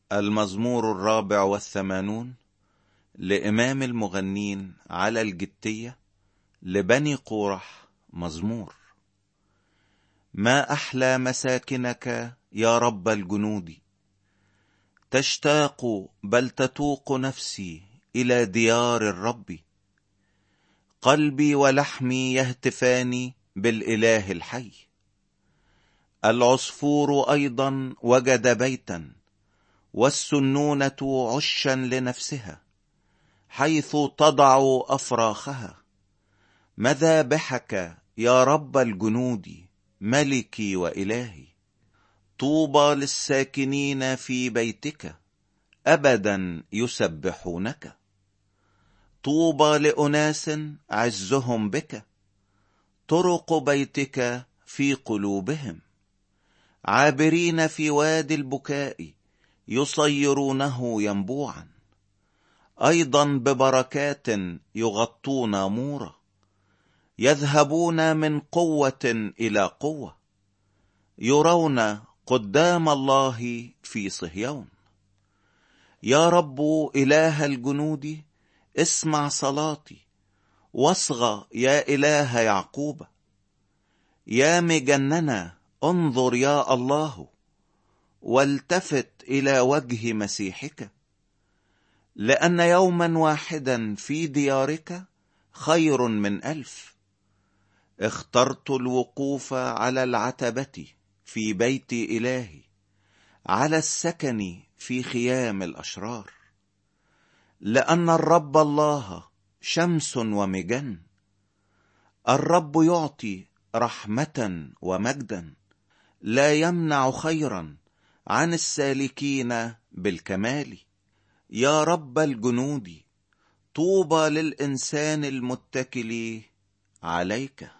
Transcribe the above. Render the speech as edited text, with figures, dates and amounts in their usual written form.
المزمور 84 لإمام المغنين على الجتية لبني قورح. مزمور. ما أحلى مساكنك يا رب الجنود، تشتاق بل تتوق نفسي إلى ديار الرب. قلبي ولحمي يهتفان بالإله الحي. العصفور أيضا وجد بيتا، والسنونة عشا لنفسها، حيث تضع أفراخها. مذابحك يا رب الجنود، ملكي وإلهي. طوبى للساكنين في بيتك، أبدا يسبحونك. طوبى لأناس عزهم بك، طرق بيتك في قلوبهم. عابرين في وادي البكاء، يصيرونه ينبوعا. أيضا ببركات يغطون مورا، يذهبون من قوة إلى قوة. يرون قدام الله في صهيون. يا رب إله الجنود، اسمع صلاتي، واصغى يا إله يعقوب. يا مجننا انظر يا الله، والتفت إلى وجه مسيحك. لأن يوما واحدا في ديارك خير من 1000. اخترت الوقوف على العتبة في بيت إلهي، على السكن في خيام الأشرار. لأن الرب الله شمس ومجن، الرب يعطي رحمة ومجدا. لا يمنع خيرا عن السالكين بالكمال. يا رب الجنود، طوبى للإنسان المتكل عليك.